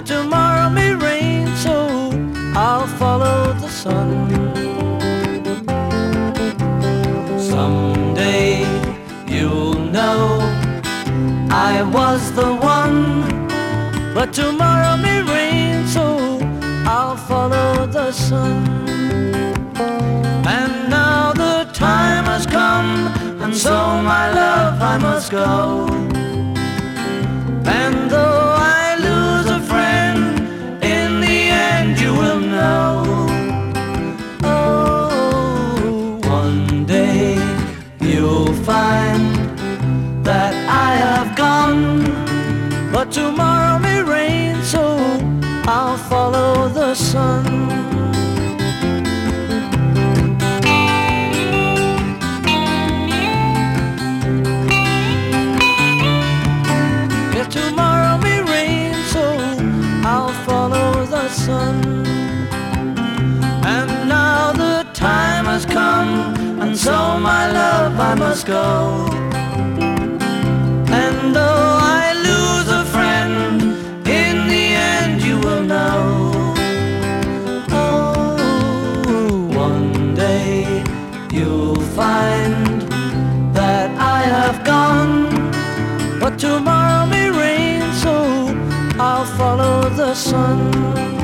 but tomorrow may rain, so I'll follow the sun. Someday you'll know I was the one, but tomorrow may rain, so I'll follow the sun. And now the time has come, and so my love I must go. And though I lose a friend, in the end you will know. Oh, one day you'll find that I have gone, but tomorrow may rain, so I'll follow the sun. Tomorrow may rain, so I'll follow the sun. And now the time has come, and so my love I must go. And though I lose a friend, in the end you will know. Oh, one day you'll find that I have gone, but tomorrow may rain, so I'll follow the sun.